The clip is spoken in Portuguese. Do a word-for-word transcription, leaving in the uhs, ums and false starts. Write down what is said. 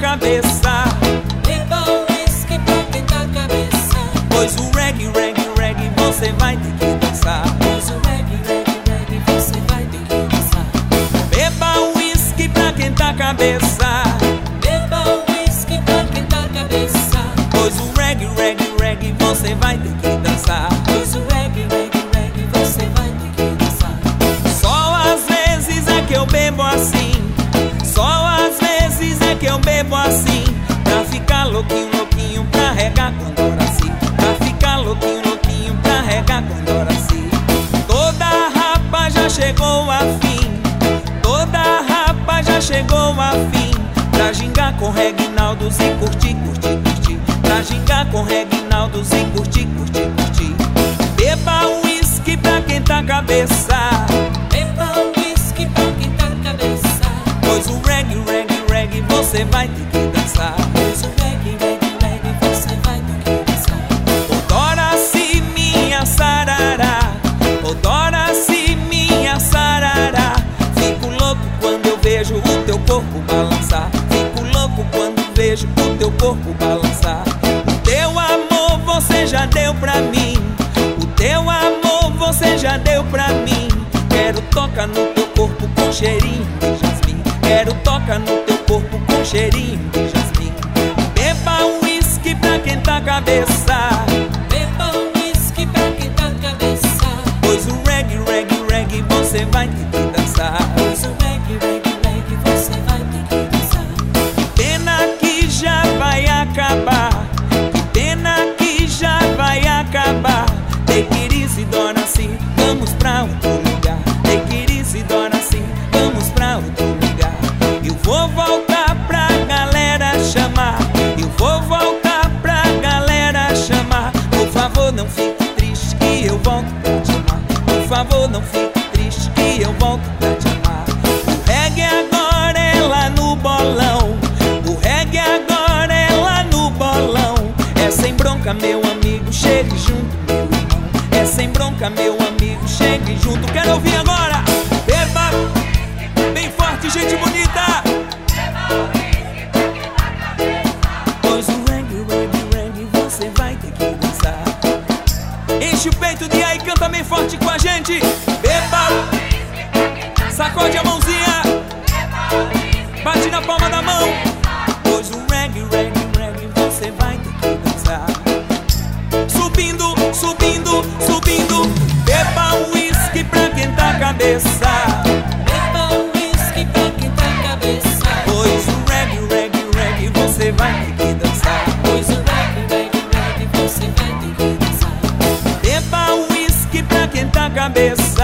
cabeça. Beba uísque pra quentar a cabeça. Pois o reggae, reggae, reggae você vai ter que dançar. Pois o reggae, reggae, reggae você vai ter que dançar. Beba uísque pra quentar a cabeça. Beba uísque pra quentar a cabeça. Pois o reggae, reggae, reggae você vai ter que dançar. Pois o reggae, reggae, reggae você vai ter que dançar. Só às vezes é que eu bebo assim. Só às vezes é que eu bebo assim. Pra ficar louquinho, louquinho, pra regar quando ora assim. Pra ficar louquinho, louquinho, pra regar quando ora assim. Toda rapa já chegou a fim. Toda rapa já chegou a fim. Pra gingar com Reginaldos e curtir, curtir, curtir. Pra gingar com Reginaldos e curtir, curtir, curtir. Beba uísque pra quentar a cabeça. Beba uísque pra quentar a cabeça. Pois o reggae, reggae, reggae você vai ter que dançar. Pois o reggae, reggae, reggae você vai ter que dançar. Odora-se minha sarará. Odora-se minha sarará. Fico louco quando eu vejo o teu corpo balançar. Fico louco quando vejo o teu corpo balançar. O teu amor você já deu pra mim. O teu amor você já deu pra mim. Quero tocar no teu corpo com cheirinho de jasmim. Quero tocar no teu corpo com cheirinho de jasmim. Beba uísque pra quentar a cabeça. Beba uísque pra quentar a cabeça. Pois o reggae, reggae, reggae você vai ter que dançar. Pois o reggae, reggae, reggae você vai ter que dançar. Que pena que já vai acabar. Que pena que já vai acabar. Take it easy, dona sim, vamos pra outro lugar. Take it easy, dona sim, vamos pra outro lugar. Eu vou voltar pra galera chamar. Eu vou voltar pra galera chamar. Por favor não fique triste que eu volto pra te amar. Por favor não fique triste que eu volto pra te amar. O reggae agora é lá no bolão. O reggae agora é lá no bolão. É sem bronca meu amigo, chegue junto meu irmão. É sem bronca meu amigo, chegue junto. Quero ouvir agora. Beba bem forte, gente bonita. Pois o reggae, reggae, reggae você vai ter que dançar. Enche o peito de aí, canta bem forte com a gente. Beba, sacode a mãozinha, bate na palma da mão. Pois o reggae, reggae, reggae você vai ter que dançar. Subindo, subindo, subindo. Beba uísque pra quentar a cabeça. Beba uísque pra quentar a cabeça. Pois o reggae, reggae, reggae você vai ter que dançar. Pois o reggae, reggae, reggae você vai ter que dançar. Beba uísque pra quentar a cabeça.